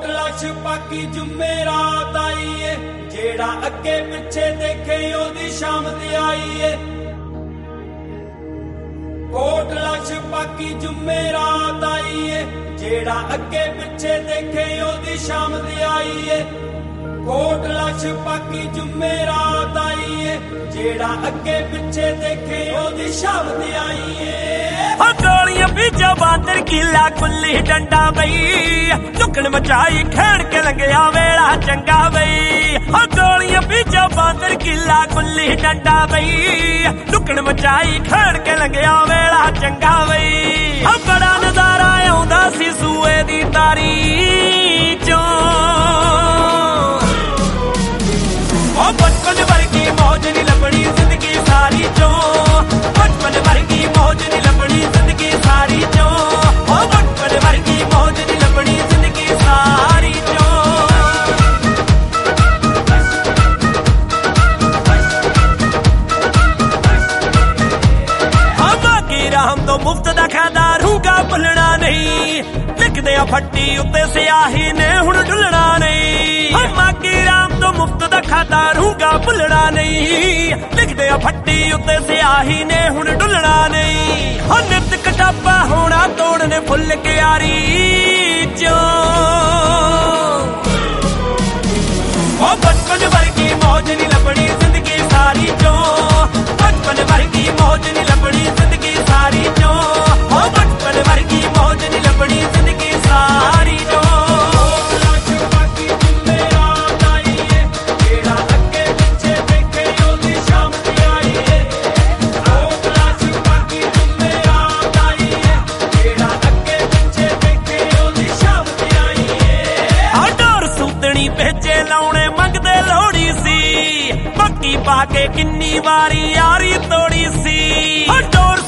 ਕੋਟਲਾ ਛਪਾਕੀ ਜੁਮੇਰਾਤ ਆਈ ਏ ਜਿਹੜਾ ਅੱਗੇ ਪਿੱਛੇ ਦੇਖੇ ਉਹਦੀ ਸ਼ਾਮ ਤੇ ਆਈ ਏ ਕੋਟਲਾ ਛਪਾਕੀ ਜੁਮੇਰਾਤ ਆਈ ਏ ਜਿਹੜਾ ਅੱਗੇ ਪਿੱਛੇ ਦੇਖੇ ਉਹਦੀ ਸ਼ਾਮ ਤੇ ਆਈ ਏ ਕੋਟਲਾ ਛਪਾਕੀ ਜੁਮੇਰਾਤ ਆਈ ਏ ਜਿਹੜਾ ਅੱਗੇ ਪਿੱਛੇ ਦੇਖੇ ਉਹਦੀ ਸ਼ਾਮ ਤੇ ਆਈ ਏ ਗੋਲੀਆਂ ਬੀਜਾ ਬਾਂਦਰ ਕਿਲਾ ਕੁੱਲੀ ਡੰਡਾ ਬਈ ਲੁਕਣ ਮਚਾਈ ਖੇਡ ਕੇ ਲੰਘਿਆ ਵੇਲਾ ਚੰਗਾ ਬਈ ਗੋਲੀਆਂ ਬੀਜਾ ਬਾਂਦਰ ਕਿਲਾ ਕੁੱਲੀ ਡੰਡਾ ਬਈ ਲੁਕਣ ਮਚਾਈ ਖੇਡ ਕੇ ਲੰਘਿਆ ਵੇਲਾ ਚੰਗਾ ਬਈ ਬੜਾ ਨਜ਼ਾਰਾ ਆਉਂਦਾ ਸੀ ਸੂਏ ਦੀ ਤਾਰੀ ਚੋਂ ਬਚਪਨ ਵਰਗੀ ਮੌਜ ਨੀ ਲੱਭਣੀ ਜ਼ਿੰਦਗੀ ਸਾਰੀ ਚੋਂ ਬਚਪਨ ਵਰਗੀ ਮੌਜ ਨੀ ਲੱਭਣੀ ਜ਼ਿੰਦਗੀ ਸਾਰੀ ਚੋਂ ਬਚਪਨ ਵਰਗੀ ਮੌਜ ਨੀ ਲੱਭਣੀ ਜ਼ਿੰਦਗੀ ਸਾਰੀ ਚੋਂ ਬਾਕੀ ਰਾਮ ਤੋਂ ਮੁਫਤ ਦਾ ਖਾਦਾ ਰੂਗਾ ਭੁੱਲਣਾ ਨਹੀਂ ਲਿਖਦੇ ਆ ਫੱਟੀ ਉੱਤੇ ਸਿਆਹੀ ਨੇ ਹੁਣ ਢੁੱਲਣਾ ਨਹੀਂ ਬਾਕੀ ਰਾਮ ਤੋਂ ਮੁਫਤ ਦਾ ਖਾਦਾ ਰੂਗਾ ਭੁੱਲਣਾ ਨਹੀਂ ਲਿਖਦੇ ਆ ਫੱਟੀ ਉੱਤੇ ਸਿਆਹੀ ਨੇ ਹੁਣ ਢੁੱਲਣਾ ਨਹੀਂ ਨਿੱਤ ਕਟਾਪਾ ਹੋਣਾ ਤੋੜਨੇ ਫੁੱਲ ਕਿਆਰੀ ਚੋਂ ਬਚਪਨ ਵਰਗੀ ਮੌਜ ਨੀ ਲੱਭਣੀ ਜ਼ਿੰਦਗੀ ਸਾਰੀ ਚੋਂ ਬਚਪਨ ਵਰਗੀ ਮੌਜ ਨੀ ਲੱਭਣੀ ਜ਼ਿੰਦਗੀ ਸਾਰੀ ਚੋਂ ਬਚਪਨ ਵਰਗੀ ਮੌਜ ਨੀ ਲੱਭਣੀ ਜ਼ਿੰਦਗੀ ਸਾਰੀ ਚੋਂ ਭੇਜੇ ਲਾਉਣੇ ਮੰਗਦੇ ਲੋੜੀ ਸੀ ਪੱਕੀ ਪਾ ਕੇ ਕਿੰਨੀ ਵਾਰੀ ਯਾਰੀ ਤੋੜੀ ਸੀ ਡੋਰ